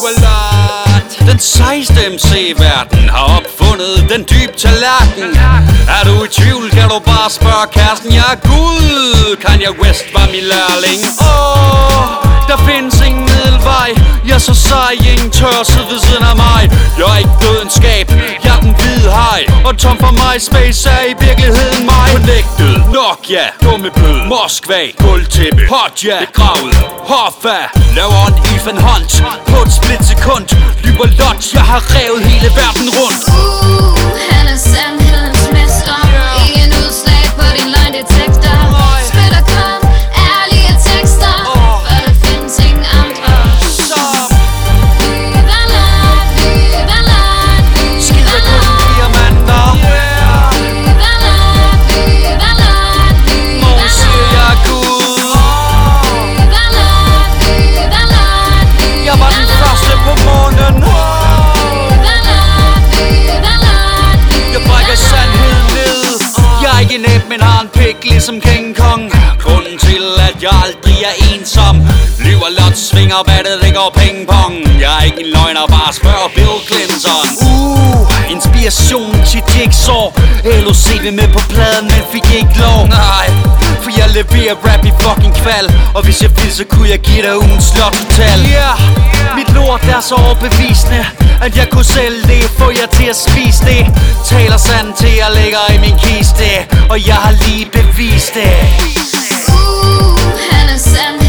Den sejste MC i verden har opfundet den dybe tallerken. Er du i tvivl, kan du bare spørge kæresten. Jeg er Gud, Kanye West var min lærling. Der findes ingen middelvej. Jeg er så sej, ingen tør sidde ved siden af mig. Jeg er ikke dødenskab, jeg er den hvide haj. Og tom for mig, space er i virkeligheden mig. Connected, Nokia, dummebød, Moskva, gulvtæppe, hotja, begravet, hoffa. Laver en Ethan Hunt på et splitsekund. Lyver lot, jeg har revet hele verden rundt. Han er sandhedens mester. Ingen udslag på din løgndetektor. Spiller kun ærlige tekster, for der findes ingen andre. Men har en pik ligesom King Kong. Grunden til at jeg aldrig er ensom. Lyver lot, svinger battet, det går pingpong. Jeg er ikke en løgner, bare spørg Bill Clinton. Inspiration til Jigsaw. LOC vil med på pladen, men fik ikke lov. Nej, for jeg leverer rap i fucking kval. Og hvis jeg vil, så kunne jeg give dig ugens lottotal. Mit lort er så overbevisende, at jeg kunne sælge det, få jer til at spise det. Taler sandt til jeg ligger i min kiste, og jeg har lige bevist det. Han er sand.